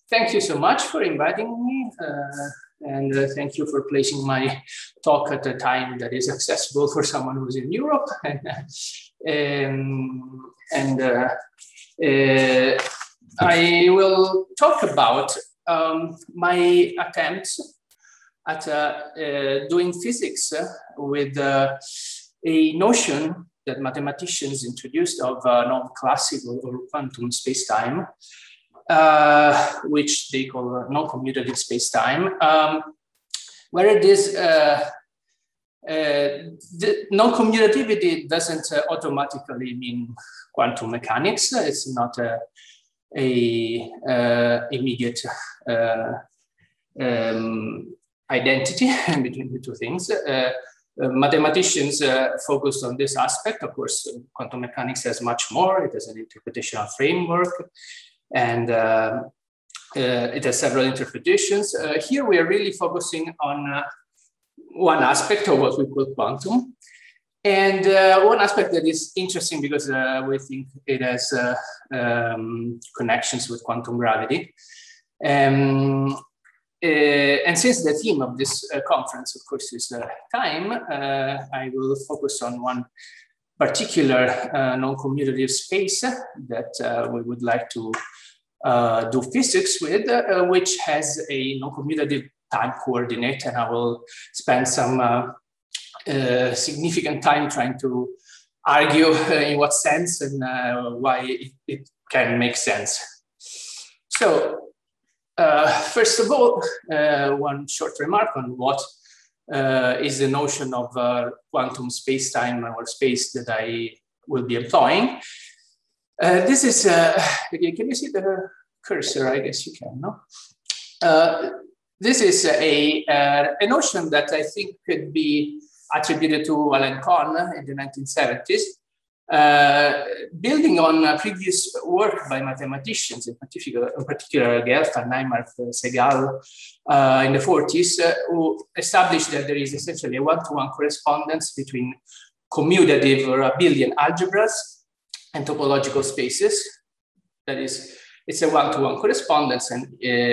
Thank you so much for inviting me, and thank you for placing my talk at a time that is accessible for someone who's in Europe. I will talk about my attempts at doing physics with a notion that mathematicians introduced of non-classical or quantum space-time, which they call non-commutative space-time, where this the non-commutativity doesn't automatically mean quantum mechanics. It's not a immediate identity between the two things. Mathematicians focused on this aspect. Of course, quantum mechanics has much more. It has an interpretational framework, and it has several interpretations. Here we are really focusing on one aspect of what we call quantum. And one aspect that is interesting because we think it has connections with quantum gravity. And since the theme of this conference, of course, is time, I will focus on one particular non-commutative space that we would like to do physics with, which has a non-commutative time coordinate, and I will spend some significant time trying to argue in what sense and why it can make sense. So, first of all, one short remark on what is the notion of quantum space-time or space that I will be employing. This is, can you see the cursor? I guess you can, no? This is a notion that I think could be attributed to Alan Kohn in the 1970s, building on previous work by mathematicians, in particular Gelfand, Neymark, Segal, in the 40s, who established that there is essentially a one-to-one correspondence between commutative or abelian algebras and topological spaces. That is, it's a one-to-one correspondence, and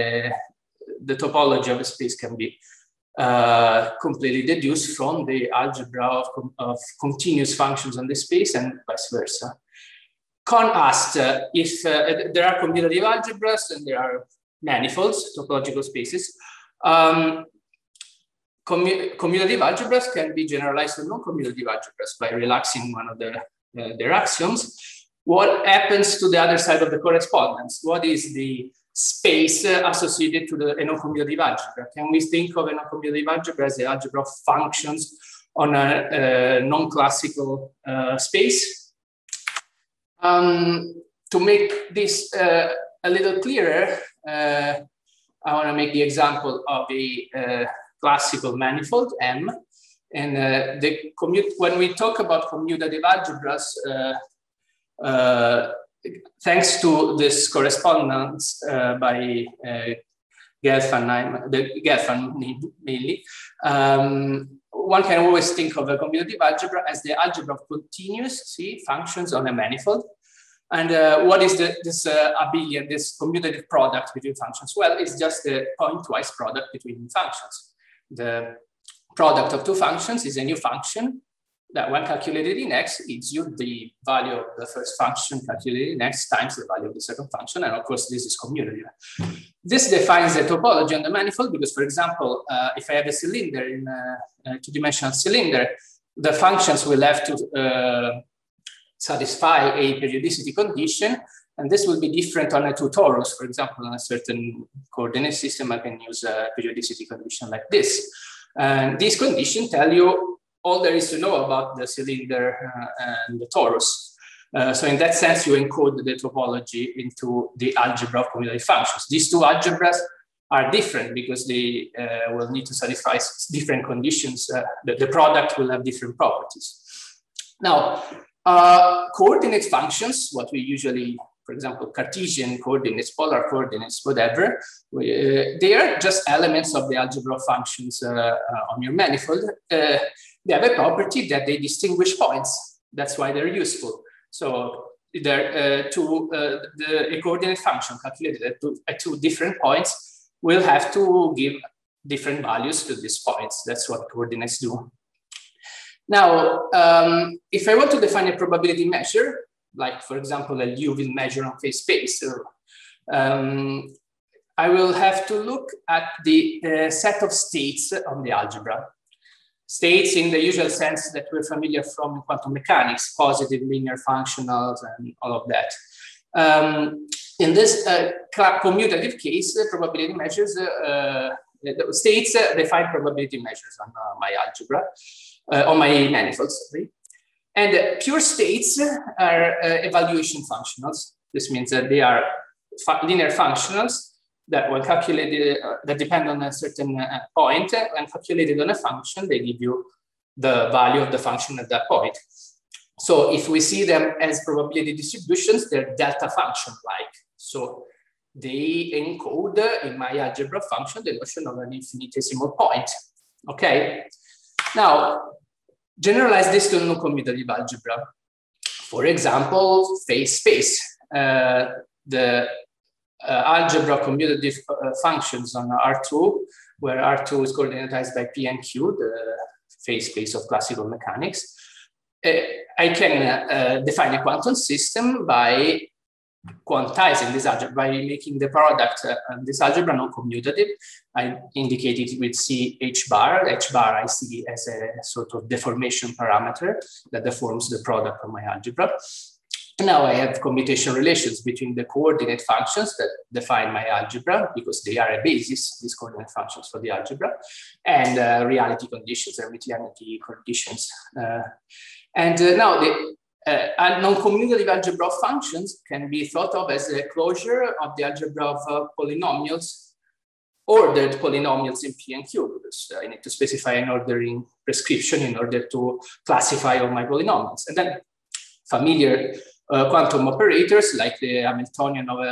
the topology of a space can be completely deduced from the algebra of continuous functions on the space and vice versa. Kohn asked if there are commutative algebras and there are manifolds, topological spaces. Commutative algebras can be generalized to non-commutative algebras by relaxing one of their axioms. What happens to the other side of the correspondence? What is the space associated to the non-commutative algebra? Can we think of a non-commutative algebra as the algebra of functions on a non-classical space? To make this a little clearer, I want to make the example of a classical manifold M. And when we talk about commutative algebras, thanks to this correspondence by Gelfand mainly, one can always think of a commutative algebra as the algebra of continuous functions on a manifold. And what is this abelian, this commutative product between functions? Well, it's just the pointwise product between functions. The product of two functions is a new function that when calculated in x gives you the value of the first function calculated in x times the value of the second function. And of course, this is commutative. This defines the topology on the manifold because, for example, if I have a cylinder in a two-dimensional cylinder, the functions will have to satisfy a periodicity condition. And this will be different on a two torus. For example, on a certain coordinate system, I can use a periodicity condition like this. And these conditions tell you all there is to know about the cylinder and the torus. So in that sense, you encode the topology into the algebra of commutative functions. These two algebras are different because they will need to satisfy different conditions. The product will have different properties. Now, coordinate functions, what we usually, for example, Cartesian coordinates, polar coordinates, whatever, they are just elements of the algebra of functions on your manifold. They have a property that they distinguish points. That's why they're useful. So a coordinate function calculated at two different points will have to give different values to these points. That's what coordinates do. Now, if I want to define a probability measure, like for example, a Liouville measure on phase space, I will have to look at the set of states on the algebra. States in the usual sense that we're familiar from quantum mechanics, positive, linear, functionals, and all of that. In this commutative case, probability measures, the states define probability measures on my algebra, on my manifolds, sorry. And pure states are evaluation functionals. This means that they are linear functionals that when calculated, that depend on a certain point, and calculated on a function, they give you the value of the function at that point. So if we see them as probability distributions, they're delta function-like. So they encode in my algebra function the notion of an infinitesimal point. Okay. Now, generalize this to non-commutative algebra. For example, phase space. The algebra commutative functions on R2, where R2 is coordinatized by P and Q, the phase space of classical mechanics. I can define a quantum system by quantizing this algebra, by making the product of this algebra non-commutative. I indicate it with C H bar. H bar I see as a sort of deformation parameter that deforms the product of my algebra. Now I have commutation relations between the coordinate functions that define my algebra, because they are a basis, these coordinate functions for the algebra, and reality conditions, Hermitianity conditions. Now the non-commutative algebra of functions can be thought of as a closure of the algebra of polynomials, ordered polynomials in P and Q, because I need to specify an ordering prescription in order to classify all my polynomials. And then familiar quantum operators like the Hamiltonian of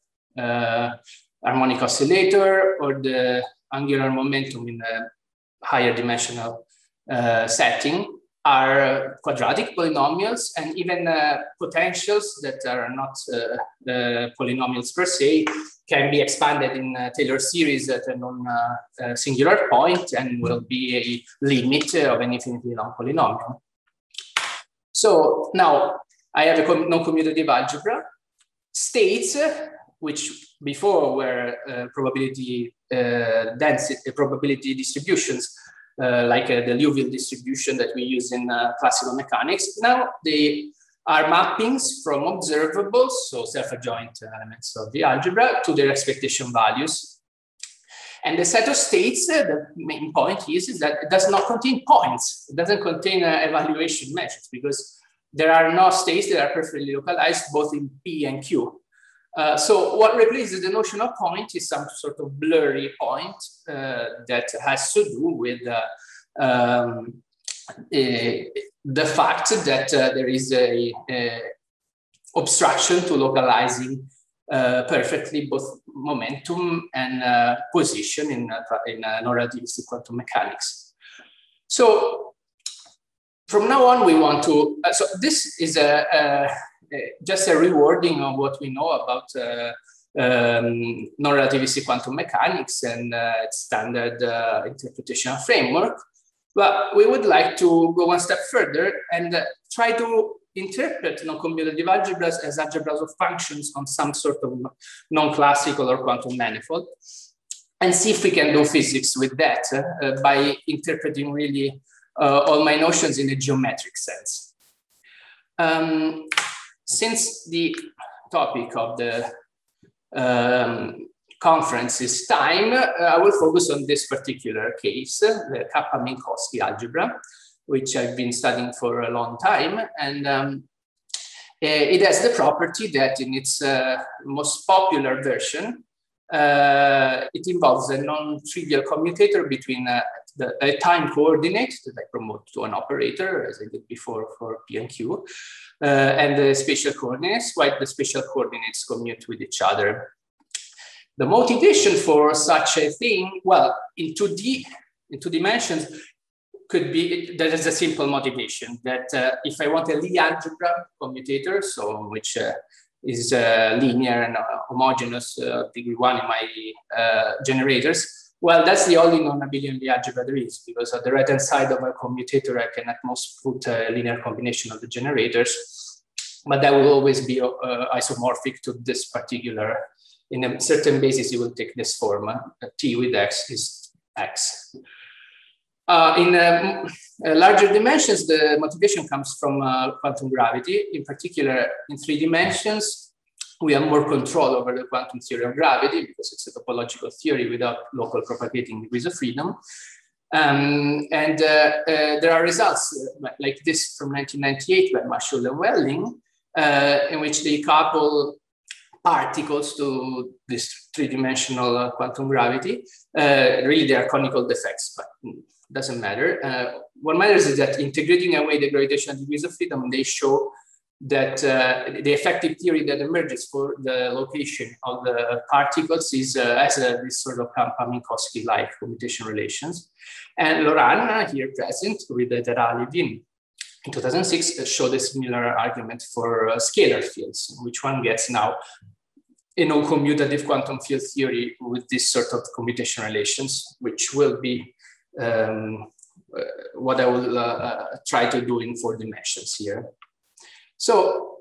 a harmonic oscillator, or the angular momentum in a higher dimensional setting, are quadratic polynomials, and even potentials that are not polynomials per se can be expanded in Taylor series at a non-singular point and will be a limit of an infinitely long polynomial. So now I have a non-commutative algebra. States, which before were probability density, probability distributions, like the Liouville distribution that we use in classical mechanics. Now they are mappings from observables, so self-adjoint elements of the algebra, to their expectation values. And the set of states, the main point is that it does not contain points. It doesn't contain evaluation measures, because there are no states that are perfectly localized both in P and Q. So what replaces the notion of point is some sort of blurry point that has to do with the fact that there is a obstruction to localizing perfectly both momentum and position in non-relativistic quantum mechanics. So from now on, we want to, so this is just a rewording of what we know about non-relativistic quantum mechanics and its standard interpretation framework. But we would like to go one step further and try to interpret non-commutative algebras as algebras of functions on some sort of non-classical or quantum manifold, and see if we can do physics with that by interpreting really all my notions in a geometric sense. Since the topic of the conference is time, I will focus on this particular case, the Kappa-Minkowski algebra, which I've been studying for a long time. And it has the property that in its most popular version, it involves a non-trivial commutator between a time coordinate that I promote to an operator, as I did before for P and Q, and the spatial coordinates, while the spatial coordinates commute with each other. The motivation for such a thing, well, in 2 dimensions, could be, there is a simple motivation that if I want a Lie algebra commutator, so which is linear and homogeneous degree 1 in my generators, well, that's the only non-abelian Lie algebra there is, because on the right-hand side of a commutator, I can at most put a linear combination of the generators, but that will always be isomorphic to this particular, in a certain basis, it will take this form, T with X is X. In larger dimensions, the motivation comes from quantum gravity. In particular, in 3 dimensions, we have more control over the quantum theory of gravity because it's a topological theory without local propagating degrees of freedom. There are results like this from 1998 by Marshall and Welling, in which they couple particles to this 3-dimensional quantum gravity. Really, they are conical defects, but doesn't matter. What matters is that integrating away the gravitational degrees of freedom, they show that the effective theory that emerges for the location of the particles is has this sort of Kappa-Minkowski-like commutation relations. And Loran, here present with the Terali in 2006, showed a similar argument for scalar fields, which one gets now a non-commutative quantum field theory with this sort of commutation relations, which will be what I will try to do in 4 dimensions here. So,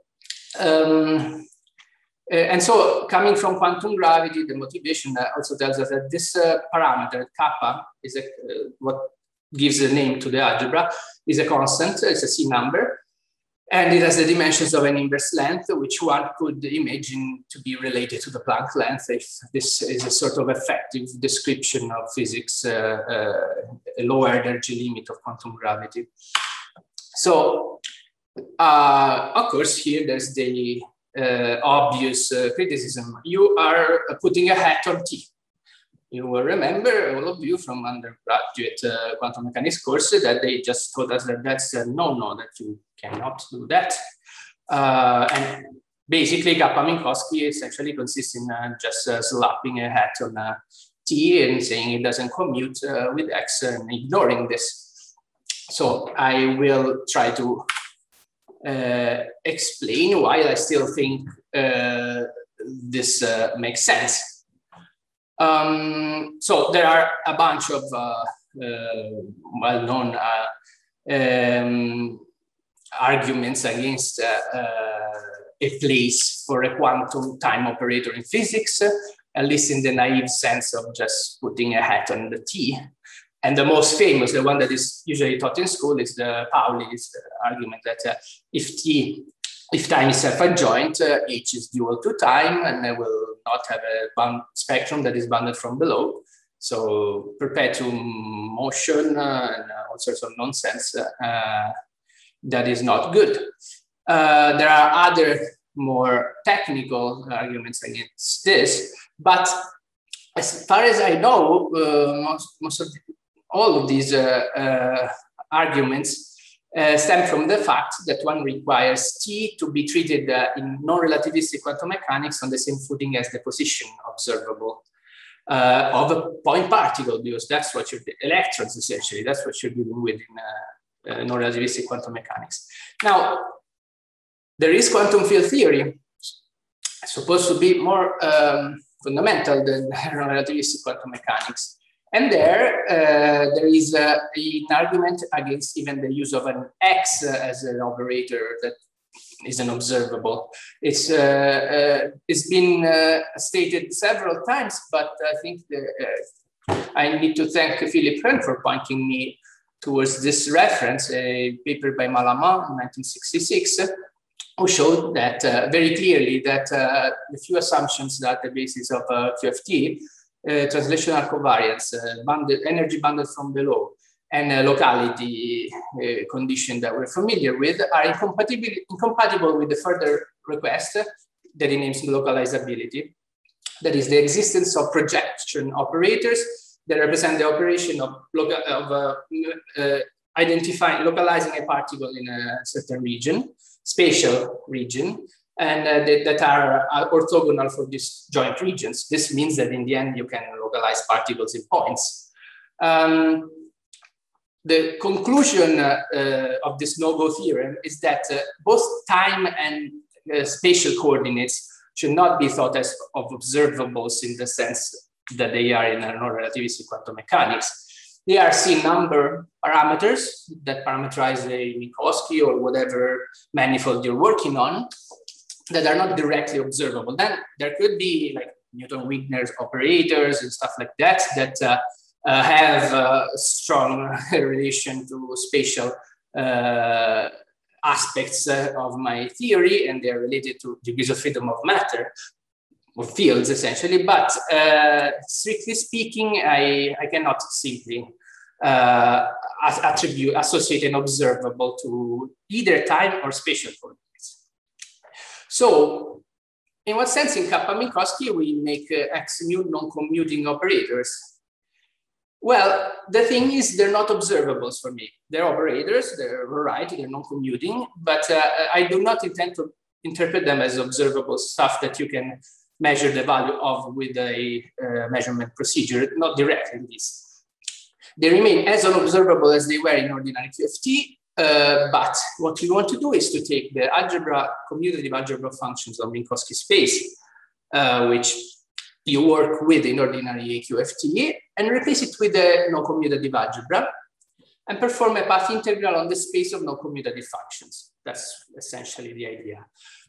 and so coming from quantum gravity, the motivation also tells us that this parameter, kappa, is what gives the name to the algebra, is a constant, it's a C number, and it has the dimensions of an inverse length, which one could imagine to be related to the Planck length if this is a sort of effective description of physics, a lower energy limit of quantum gravity. So, of course, here there's the obvious criticism. You are putting a hat on T. You will remember, all of you from undergraduate quantum mechanics courses, that they just told us that that's a no-no, that you cannot do that. And basically, Kappa-Minkowski essentially consists in just slapping a hat on T and saying it doesn't commute with X and ignoring this. So I will try to explain why I still think this makes sense. So there are a bunch of well-known arguments against a place for a quantum time operator in physics, at least in the naive sense of just putting a hat on the T. And the most famous, the one that is usually taught in school, is the Pauli's argument that if time is self-adjoint, H is dual to time, and I will not have a spectrum that is bounded from below. So perpetuum motion and all sorts of nonsense that is not good. There are other more technical arguments against this, but as far as I know, all of these arguments stem from the fact that one requires T to be treated in non-relativistic quantum mechanics on the same footing as the position observable of a point particle, because that's what you're, electrons essentially, that's what you're dealing with in non-relativistic quantum mechanics. Now, there is quantum field theory, supposed to be more fundamental than non-relativistic quantum mechanics. And there is an argument against even the use of an X as an operator that is an observable. It's been stated several times, but I think I need to thank Philip Hren for pointing me towards this reference, a paper by Malaman in 1966, who showed that very clearly that the few assumptions that the basis of QFT, translational covariance, energy bounded from below, and locality condition that we're familiar with are incompatible with the further request that he names localizability. That is the existence of projection operators that represent the operation of localizing a particle in a certain region, spatial region, and that are orthogonal for these joint regions. This means that in the end, you can localize particles in points. the conclusion of this no-go theorem is that both time and spatial coordinates should not be thought as of observables in the sense that they are in non-relativistic quantum mechanics. They are C-number parameters that parameterize a Minkowski or whatever manifold you're working on that are not directly observable. Then there could be like Newton-Wigner operators and stuff like that that have a strong relation to spatial aspects of my theory, and they're related to degrees of freedom of matter, or fields essentially. But strictly speaking, I cannot simply associate an observable to either time or spatial coordinates. So, in what sense in Kappa-Minkowski we make X-mu non-commuting operators? Well, the thing is, they're not observables for me. They're operators, they're right, they're non-commuting, but I do not intend to interpret them as observable stuff that you can measure the value of with a measurement procedure, not directly at least. They remain as unobservable as they were in ordinary QFT, but what we want to do is to take the algebra, commutative algebra functions of Minkowski space, which you work with in ordinary QFT, and replace it with a non-commutative algebra and perform a path integral on the space of non-commutative functions. That's essentially the idea.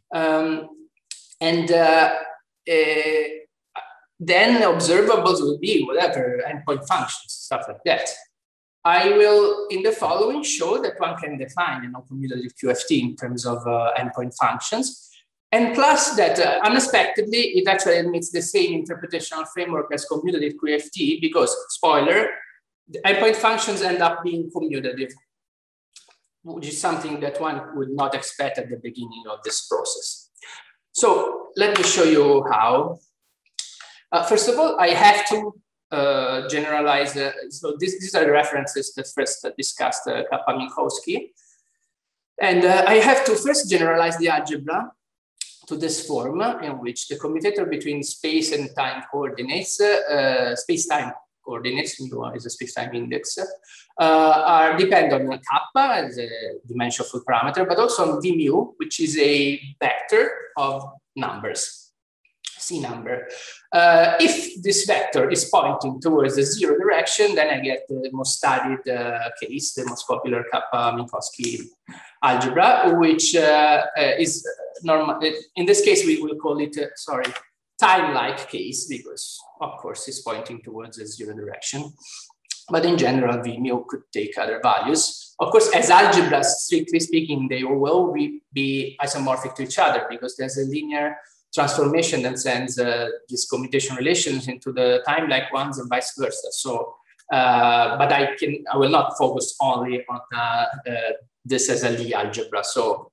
Then observables will be whatever, endpoint functions, stuff like that. I will, in the following, show that one can define a non-commutative QFT in terms of endpoint functions. And plus that, unexpectedly, it actually admits the same interpretational framework as commutative QFT because, spoiler, the endpoint functions end up being commutative, which is something that one would not expect at the beginning of this process. So let me show you how. First of all, I have to generalize. So these are the references that first discussed Kappa-Minkowski. And I have to first generalize the algebra to this form in which the commutator between space and time coordinates, space-time coordinates, mu is a space-time index, are dependent on kappa as a dimensional parameter, but also on v mu, which is a vector of numbers, C number. If this vector is pointing towards the zero direction, then I get the most studied case, the most popular Kappa-Minkowski algebra, which is normal. In this case, we will call it, time-like case, because of course it's pointing towards the zero direction. But in general, V mu could take other values. Of course, as algebras, strictly speaking, they will be isomorphic to each other because there's a linear transformation that sends these commutation relations into the time-like ones and vice versa. So, but I will not focus only on this as a Lie algebra. So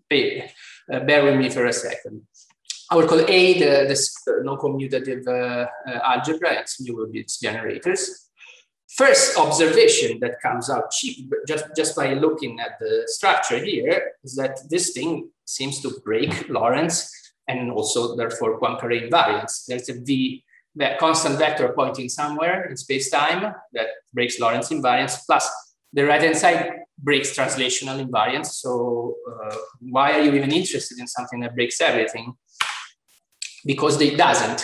bear with me for a second. I will call A this non-commutative algebra, and mu will be its generators. First observation that comes out cheap, just by looking at the structure here, is that this thing seems to break Lorentz and also therefore Poincare invariance. There's that constant vector pointing somewhere in space-time that breaks Lorentz invariance, plus the right-hand side breaks translational invariance. So why are you even interested in something that breaks everything? Because it doesn't.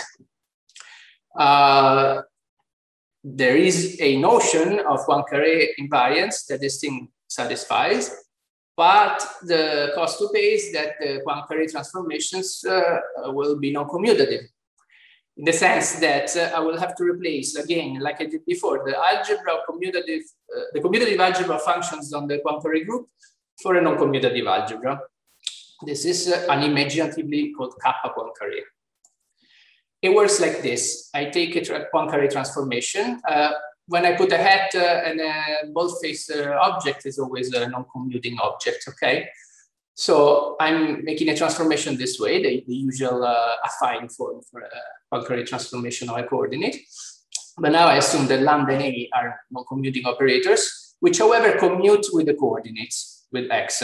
There is a notion of Poincare invariance that this thing satisfies, but the cost to pay is that the Poincare transformations will be non-commutative, in the sense that I will have to replace, again, like I did before, the algebra commutative, the commutative algebra functions on the Poincare group for a non-commutative algebra. This is unimaginatively called kappa Poincare. It works like this. I take a Poincare transformation. When I put a hat and a bold-faced object is always a non-commuting object, okay? So I'm making a transformation this way, the usual affine form for a Poincare transformation of a coordinate. But now I assume that lambda and a are non-commuting operators, which however commute with the coordinates, with x.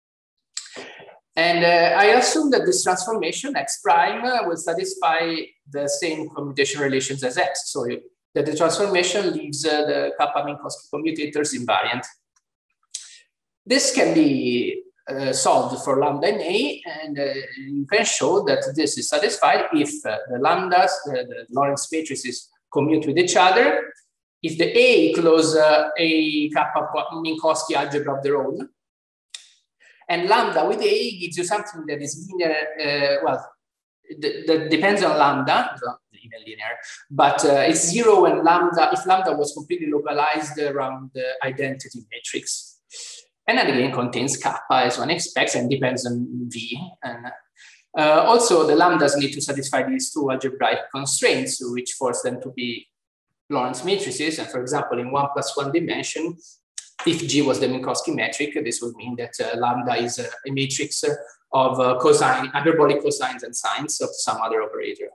And I assume that this transformation, x prime, will satisfy the same commutation relations as x. So that the transformation leaves the Kappa-Minkowski commutators invariant. This can be solved for lambda in A, and you can show that this is satisfied if the lambdas, the Lorentz matrices, commute with each other, if the A close a Kappa-Minkowski algebra of their own, and lambda with A gives you something that is linear, that depends on lambda, it's not even linear, but it's zero when lambda, if lambda was completely localized around the identity matrix. And then again contains kappa as one expects and depends on V. And also the lambdas need to satisfy these two algebraic constraints, which force them to be Lorentz matrices. And for example, in 1+1 dimension, if G was the Minkowski metric, this would mean that lambda is a matrix of cosine, hyperbolic cosines and sines of some other operator.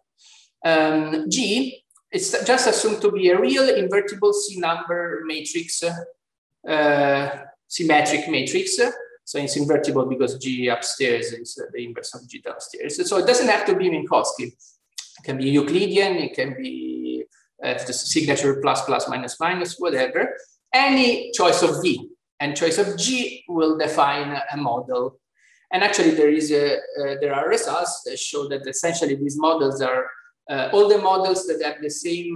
G is just assumed to be a real invertible C-number matrix, symmetric matrix. So it's invertible because G upstairs is the inverse of G downstairs. So it doesn't have to be Minkowski. It can be Euclidean, it can be the signature plus, plus, minus, minus, whatever. Any choice of V and choice of G will define a model. And actually there are results that show that essentially these models are all the models that have the same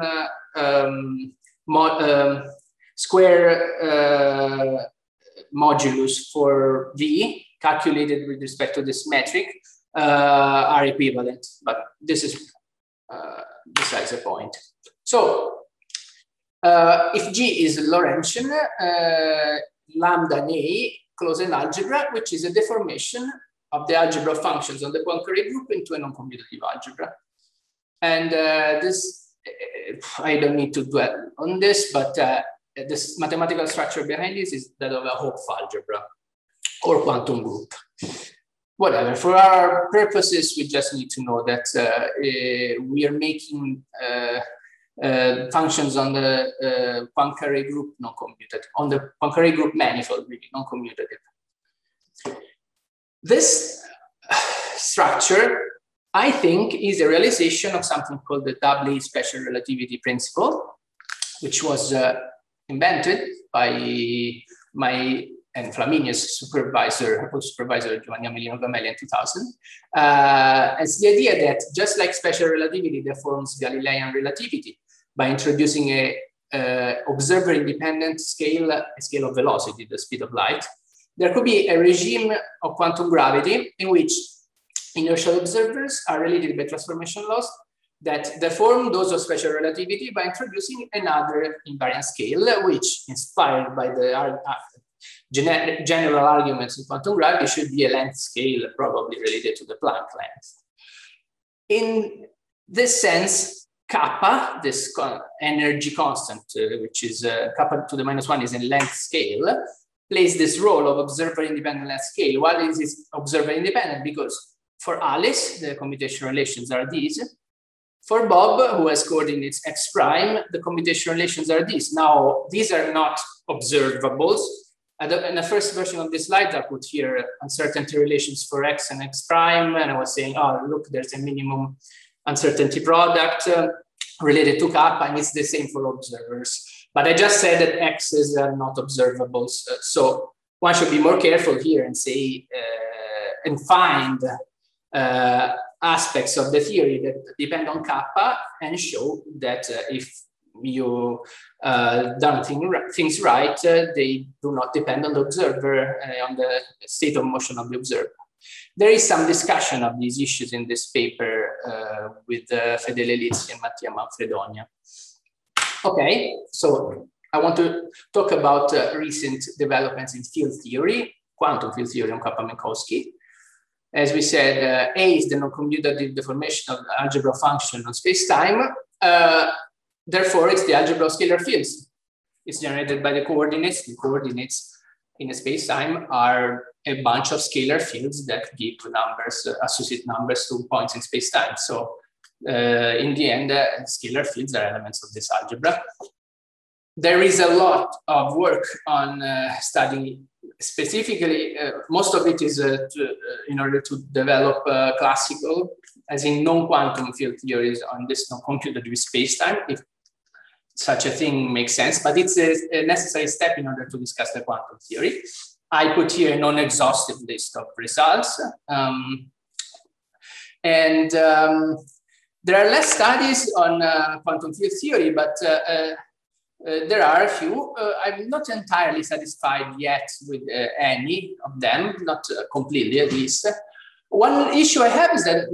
square modulus for V calculated with respect to this metric are equivalent, but this is besides the point. So if G is Lorentzian, lambda in A close an algebra, which is a deformation of the algebra of functions on the Poincare group into a non-commutative algebra. And this, I don't need to dwell on this, but this mathematical structure behind this is that of a Hopf algebra or quantum group. Whatever, for our purposes, we just need to know that we are making functions on the Poincare group non-commutative, on the Poincare group manifold, really non-commutative. This structure, I think, is a realization of something called the doubly special relativity principle, which was invented by my and Flaminius supervisor Giovanni Amelino Gamelli in 2000. It's the idea that just like special relativity deforms Galilean relativity by introducing a observer-independent scale, a scale of velocity, the speed of light, there could be a regime of quantum gravity in which inertial observers are related by transformation laws that deform those of special relativity by introducing another invariant scale, which, inspired by the general arguments in quantum gravity, should be a length scale probably related to the Planck length. In this sense, kappa, this energy constant, which is kappa to the -1 is a length scale, plays this role of observer-independent length scale. Why is it observer-independent? Because for Alice, the commutation relations are these. For Bob, who has coordinates x prime, the commutation relations are these. Now, these are not observables. In the first version of this slide, I put here uncertainty relations for x and x prime. And I was saying, oh, look, there's a minimum uncertainty product related to kappa, and it's the same for observers. But I just said that x's are not observables. So one should be more careful here and say, and find aspects of the theory that depend on kappa and show that if you done things right, they do not depend on the observer, on the state of motion of the observer. There is some discussion of these issues in this paper with Fedele Lizzi and Mattia Manfredonia. Okay, so I want to talk about recent developments in field theory, quantum field theory on Kappa-Minkowski. As we said, A is the non-commutative deformation of the algebra function on space-time. Therefore, it's the algebra of scalar fields. It's generated by the coordinates. The coordinates in a space-time are a bunch of scalar fields that give numbers, associate numbers to points in space-time. So in the end, scalar fields are elements of this algebra. There is a lot of work on studying specifically, most of it is in order to develop classical, as in non-quantum field theories on this non-commutative space-time. such a thing makes sense, but it's a necessary step in order to discuss the quantum theory. I put here a non-exhaustive list of results. There are less studies on quantum field theory, but there are a few. I'm not entirely satisfied yet with any of them, not completely at least. One issue I have is that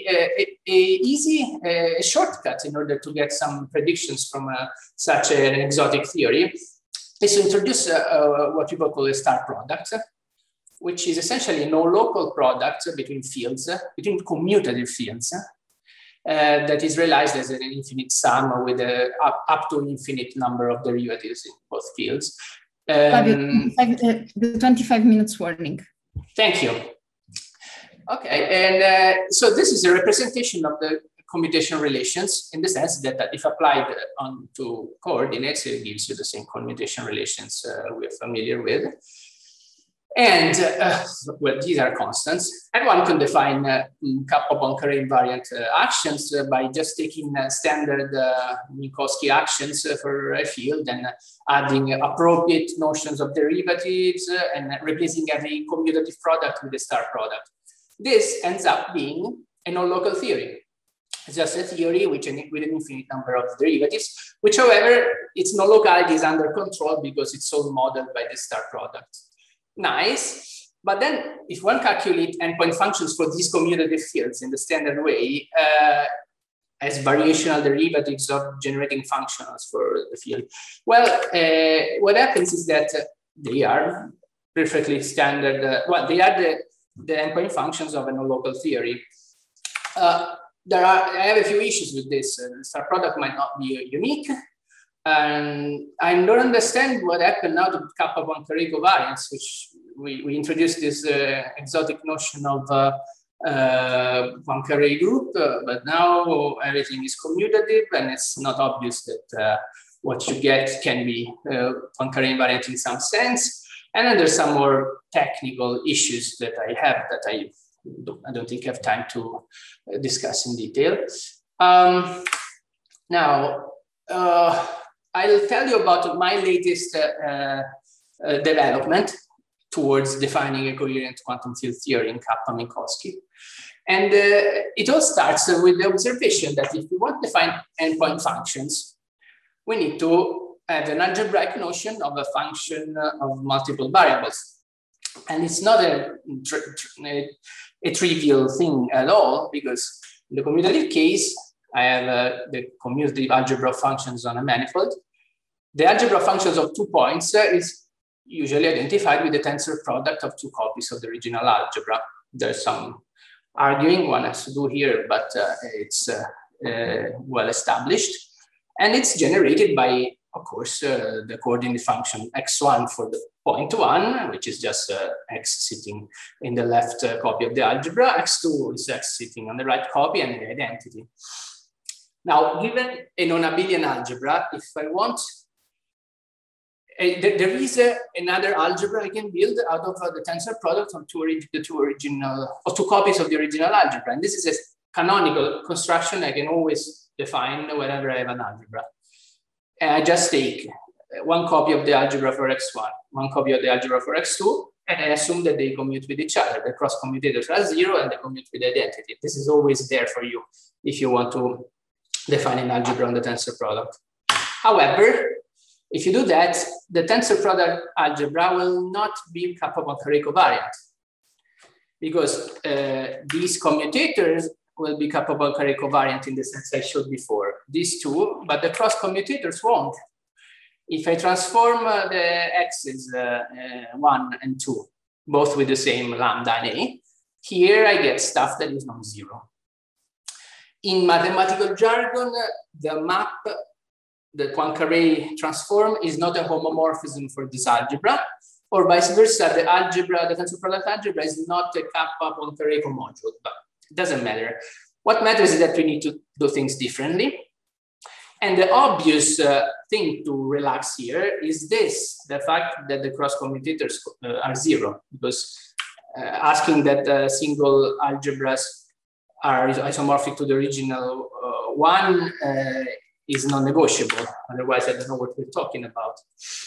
a shortcut in order to get some predictions from such an exotic theory is to introduce what people call a star product, which is essentially no local product between fields, between commutative fields, that is realized as an infinite sum with up to infinite number of derivatives in both fields. The 25 minutes warning. Thank you. Okay, and so this is a representation of the commutation relations in the sense that if applied onto coordinates, it gives you the same commutation relations we're familiar with. And well, these are constants. And one can define Kappa-Poincare invariant actions by just taking standard Minkowski actions for a field and adding appropriate notions of derivatives and replacing every commutative product with a star product. This ends up being a non-local theory. It's just a theory with an infinite number of derivatives, which, however, its non-locality is under control because it's all modeled by the star product. Nice, but then if one calculates endpoint functions for these commutative fields in the standard way, as variational derivatives of generating functionals for the field, well, what happens is that they are perfectly standard. Well, they are the endpoint functions of a non-local theory. I have a few issues with this. The star product might not be unique. And I don't understand what happened now to Kappa-Poincare covariance, which we introduced this exotic notion of Poincare group, but now everything is commutative and it's not obvious that what you get can be Poincare invariant in some sense. And then there's some more technical issues that I have that I don't think I have time to discuss in detail. Now, I'll tell you about my latest development towards defining a coherent quantum field theory in Kappa-Minkowski. And it all starts with the observation that if we want to define endpoint functions, we need to have an algebraic notion of a function of multiple variables. And it's not a trivial thing at all, because in the commutative case, I have the commutative algebra of functions on a manifold. The algebra of functions of 2 points is usually identified with the tensor product of 2 copies of the original algebra. There's some arguing one has to do here, but it's well established. And it's generated by, of course, the coordinate function x1 for the point 1, which is just x sitting in the left copy of the algebra. x2 is x sitting on the right copy, and the identity. Now, given a non-abelian algebra, if I want, there is another algebra I can build out of the tensor product of two copies of the original algebra. And this is a canonical construction I can always define whenever I have an algebra. And I just take one copy of the algebra for x1, one copy of the algebra for x2, and I assume that they commute with each other. The cross commutators are 0 and they commute with identity. This is always there for you if you want to define an algebra on the tensor product. However, if you do that, the tensor product algebra will not be Kappa-Poincare covariant, because these commutators will be Kappa-Poincare covariant in the sense I showed before. These two, but the cross commutators won't. If I transform the x's 1 and 2, both with the same lambda and a, here I get stuff that is non-zero. In mathematical jargon, the map, the Poincare transform, is not a homomorphism for this algebra, or vice versa. The algebra, the tensor product algebra, is not a Kappa-Poincare comodule, but it doesn't matter. What matters is that we need to do things differently. And the obvious thing to relax here is this, the fact that the cross commutators are 0, because asking that single algebras are isomorphic to the original one is non-negotiable. Otherwise, I don't know what we're talking about.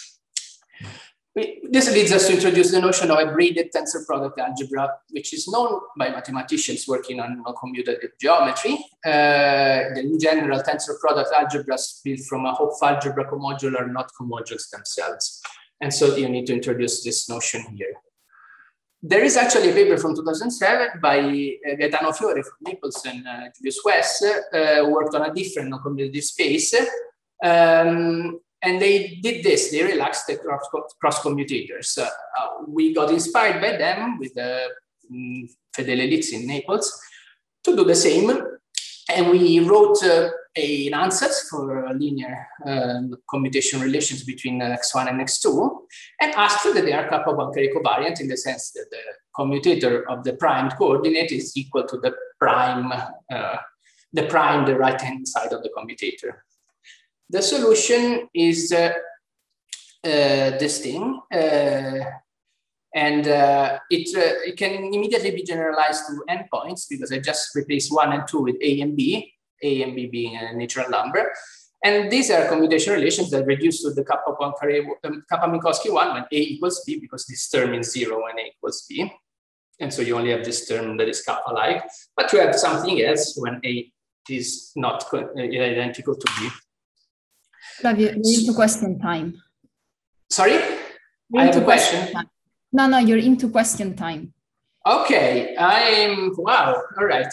This leads us to introduce the notion of a braided tensor product algebra, which is known by mathematicians working on non-commutative geometry. In general, tensor product algebras built from a Hopf algebra comodular, not comodules themselves. And so you need to introduce this notion here. There is actually a paper from 2007 by Gaetano Fiore from Naples and Julius West, worked on a different non-commutative space. And they did this, they relaxed the cross commutators. We got inspired by them with Fedele Lizzi in Naples to do the same. And we wrote an ansatz for linear commutation relations between x1 and x2 and asked that they are kappa Poincare covariant in the sense that the commutator of the primed coordinate is equal to the prime, the right-hand side of the commutator. The solution is this thing, and it can immediately be generalized to endpoints because I just replaced 1 and 2 with A and B being a natural number. And these are commutation relations that reduce to the kappa Minkowski one when A equals B, because this term is 0 when A equals B. And so you only have this term that is kappa-like, but you have something else when A is not identical to B. Flavio, you're into question time. Sorry? I have a question. No, you're into question time. Okay, wow, all right.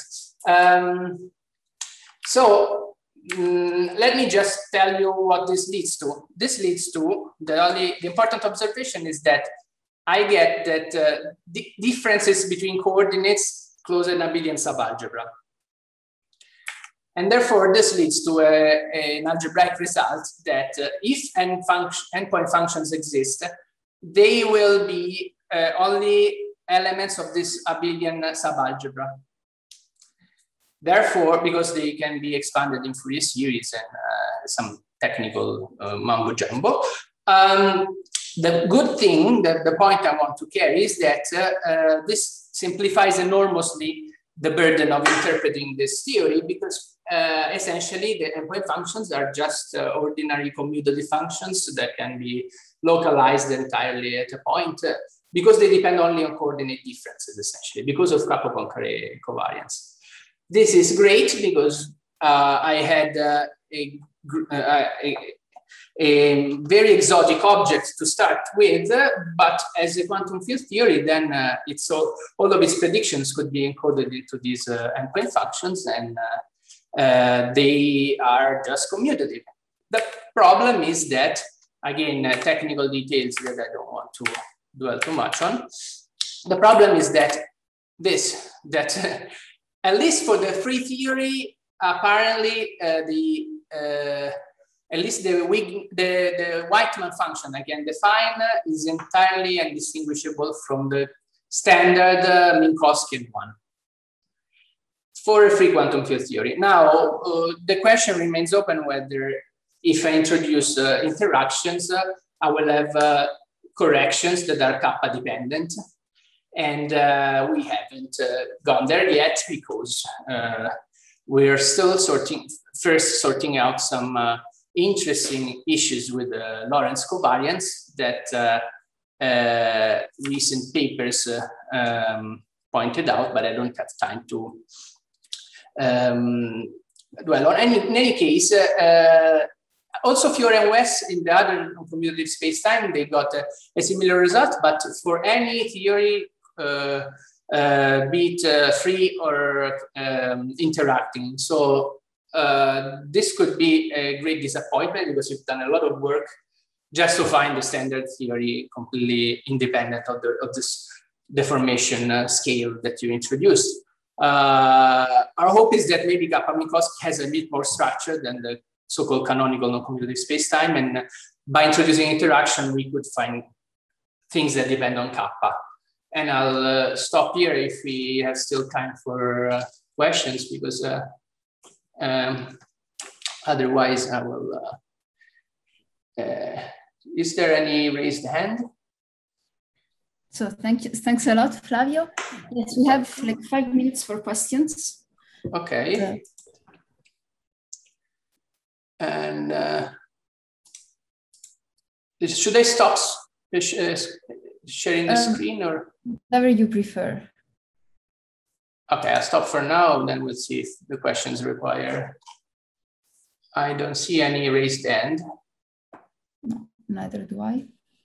Let me just tell you what this leads to. This leads to, the important observation is that I get that differences between coordinates close an abelian subalgebra. And therefore, this leads to an algebraic result that if endpoint functions exist, they will be only elements of this abelian subalgebra. Therefore, because they can be expanded in Fourier series and some technical mumbo jumbo, the good thing, the point I want to carry is that this simplifies enormously the burden of interpreting this theory, because essentially the endpoint functions are just ordinary commutative functions that can be localized entirely at a point because they depend only on coordinate differences, essentially, because of kappa Poincare covariance. This is great because I had a very exotic object to start with, but as a quantum field theory, then all of its predictions could be encoded into these endpoint functions, and they are just commutative. The problem is that, again, technical details that I don't want to dwell too much on. The problem is that at least for the free theory, apparently at least the Wightman function I can define is entirely indistinguishable from the standard Minkowskian one for a free quantum field theory. Now, the question remains open whether if I introduce interactions, I will have corrections that are kappa dependent. And we haven't gone there yet because we're still sorting out some interesting issues with Lorentz covariance that recent papers pointed out, but I don't have time to dwell on. In any case, also Fiore and West in the other commutative spacetime, they got a similar result, but for any theory, be it free or interacting. So this could be a great disappointment because you've done a lot of work just to find the standard theory completely independent of this deformation scale that you introduced. Our hope is that maybe kappa Minkowski has a bit more structure than the so-called canonical non-commutative spacetime, and by introducing interaction, we could find things that depend on kappa. And I'll stop here if we have still time for questions, because otherwise I will. Is there any raised hand? So thanks a lot, Flavio. Yes, we have like 5 minutes for questions. Okay. And should I stop sharing the screen or? Whatever you prefer. Okay, I'll stop for now, then we'll see if the questions require. I don't see any raised hand. No, neither do I.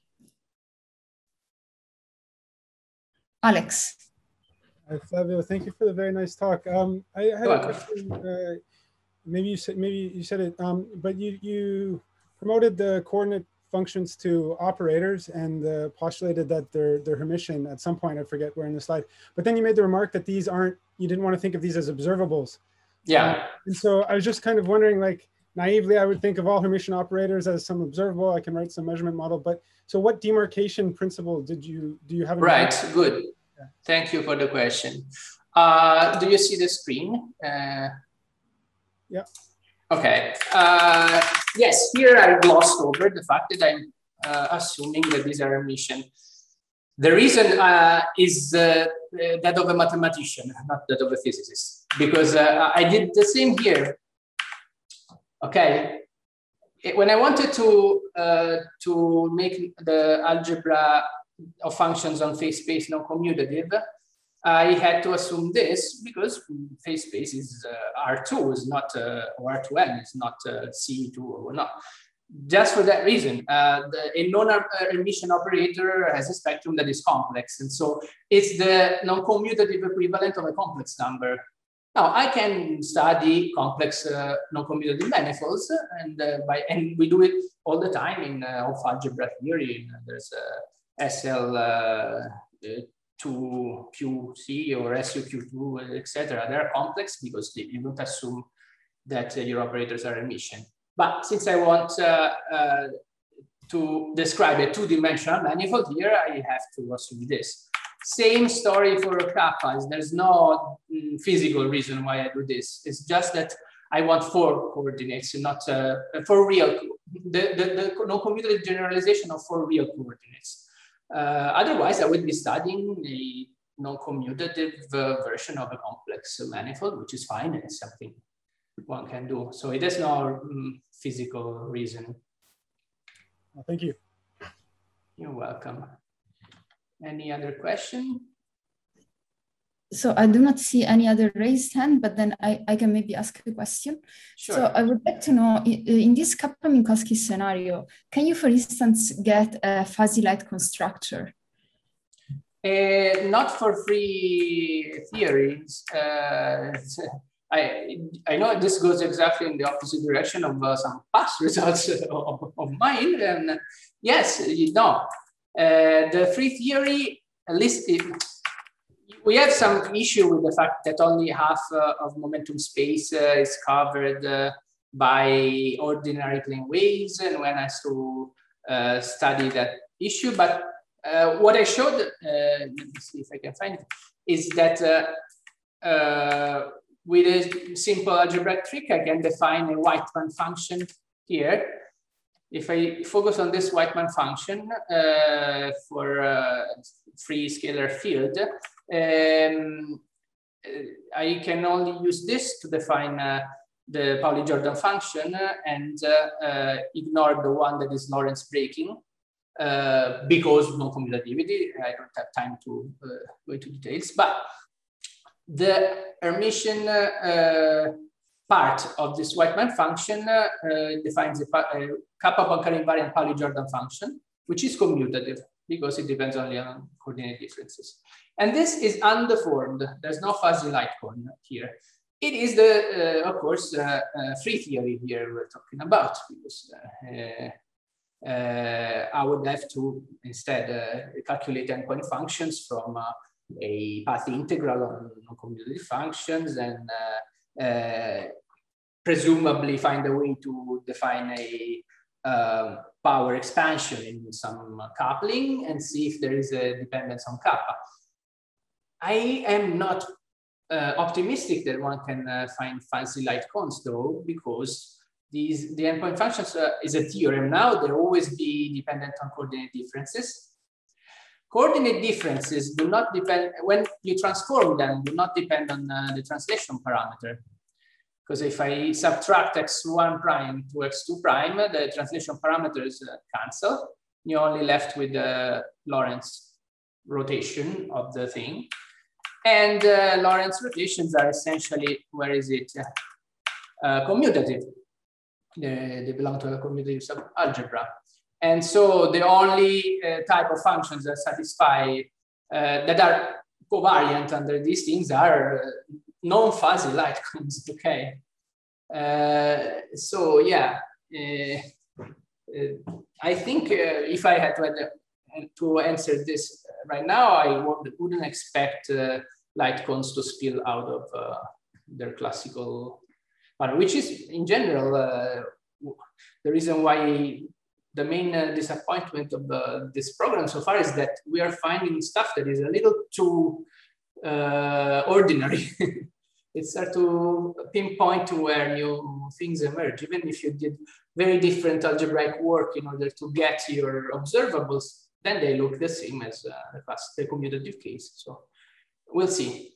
Alex. Hi, Flavio, thank you for the very nice talk. I had a question. Maybe you said it, but you promoted the coordinate functions to operators and postulated that they're Hermitian at some point. I forget where in the slide. But then you made the remark that these aren't. You didn't want to think of these as observables. Yeah. And so I was just kind of wondering, like naively, I would think of all Hermitian operators as some observable. I can write some measurement model. But so, what demarcation principle do you have? Right. Good. Yeah. Thank you for the question. Do you see the screen? Yeah. Okay. Yes, here I glossed over the fact that I'm assuming that these are Hermitian. The reason is that of a mathematician, not that of a physicist, because I did the same here. Okay. When I wanted to make the algebra of functions on phase space non-commutative, I had to assume this because phase space is R2 is not or R2n is not C2 or not. Just for that reason, a non-Hermitian operator has a spectrum that is complex, and so it's the non-commutative equivalent of a complex number. Now I can study complex non-commutative manifolds, and we do it all the time in off algebra theory. There's SL. 2QC or SUQ2, etc. They're complex because you don't assume that your operators are Hermitian. But since I want to describe a two-dimensional manifold here, I have to assume this. Same story for kappa. There's no physical reason why I do this. It's just that I want 4 coordinates, not for real. The non-commutative generalization of 4 real coordinates. Otherwise, I would be studying a non-commutative version of a complex manifold, which is fine and something one can do. So it has no physical reason. Well, thank you. You're welcome. Any other question? So I do not see any other raised hand, but then I can maybe ask a question. Sure. So I would like to know, in this Kappa-Minkowski scenario, can you, for instance, get a fuzzy light constructor? Not for free theories. I know this goes exactly in the opposite direction of some past results of mine. And yes, the free theory, at least we have some issue with the fact that only half of momentum space is covered by ordinary plane waves, and one has to study that issue. But what I showed, let me see if I can find it, is that with a simple algebraic trick, I can define a Weitmann function here. If I focus on this Weitmann function for a free scalar field, I can only use this to define the Pauli-Jordan function and ignore the one that is Lorentz breaking because of non-commutativity. I don't have time to go into details, but the Hermitian part of this Weitmann function defines a kappa-Poincare invariant Pauli-Jordan function, which is commutative because it depends only on coordinate differences. And this is undeformed. There's no fuzzy light cone here. It is the, of course, free theory here we're talking about, because I would have to instead calculate endpoint functions from a path integral on non-commutative functions and presumably find a way to define a power expansion in some coupling and see if there is a dependence on kappa. I am not optimistic that one can find fuzzy light cones though, because the endpoint functions is a theorem now. They'll always be dependent on coordinate differences. Coordinate differences do not depend, when you transform them, do not depend on the translation parameter. because if I subtract x1 prime to x2 prime, the translation parameters cancel. You're only left with the Lorentz rotation of the thing. And Lorentz rotations are essentially, where is it? Commutative. They belong to a commutative subalgebra. And so the only type of functions that satisfy, that are covariant under these things are non-fuzzy light cones, okay? So yeah, I think if I had to answer this right now, I wouldn't expect light cones to spill out of their classical pattern, which is in general the reason why the main disappointment of this program so far is that we are finding stuff that is a little too ordinary. It's hard to pinpoint to where new things emerge, even if you did very different algebraic work in order to get your observables, then they look the same as the commutative case. So we'll see.